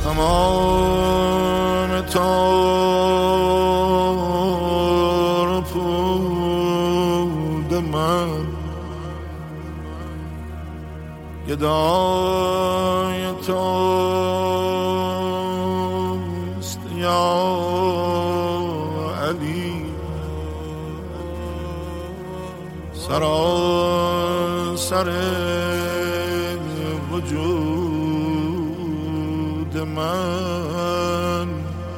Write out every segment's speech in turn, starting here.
تمام تار و پود من گدای توست یا علی سراسر وجود من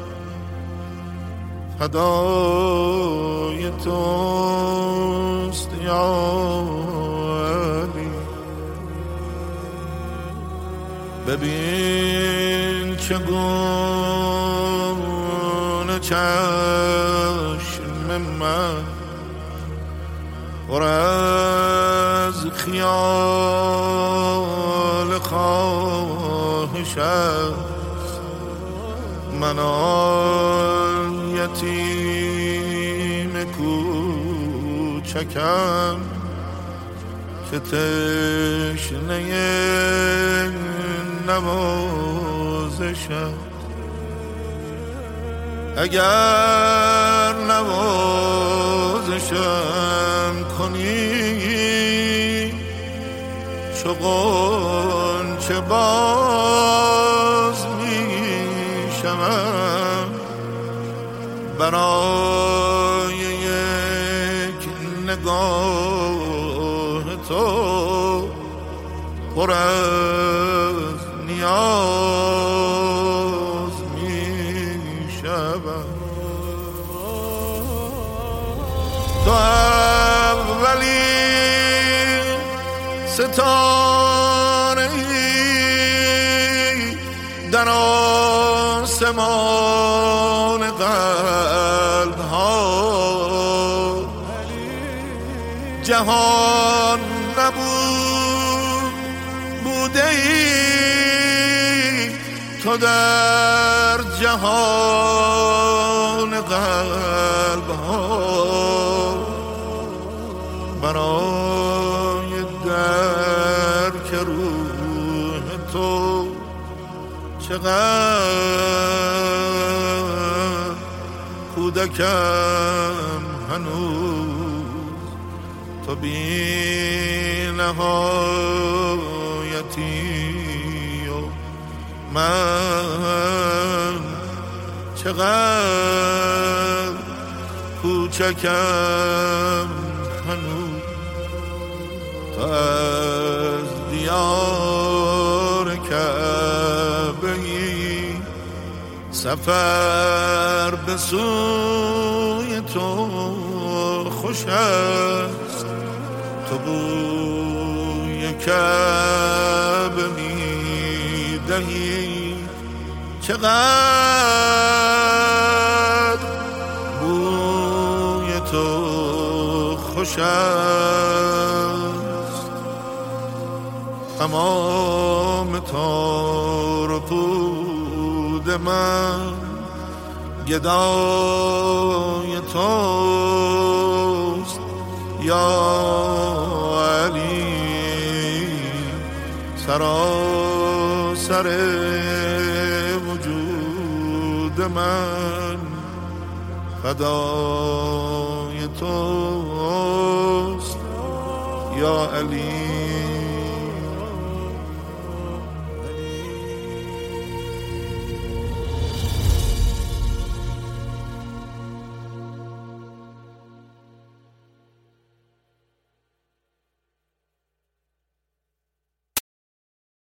فدای توست یا علی ببین چگونه چشم من پر از خیال خواهش است من آن یتیم کوچکم که تشنه نوازشم اگر نوازشم کنی چو غنچه باز میشم برای یک نگاه تو پر از نیاز میشم تو اولین ستاره‌ای در آسمان قلب ها جهان نبود بوده ای تو در جهان قلب ها برای درک روح تو چقدر کودکم هنوز تو بی نهایتی و من چقدر کوچکم هنوز تو از دیار کعبه‌ای سفر به سوی تو خوش است تو بوی کعبه میدهی چقدر بوی تو خوش است تمام تار و پود من گدای توست یا علی سراسر وجود من فدای توست یا علی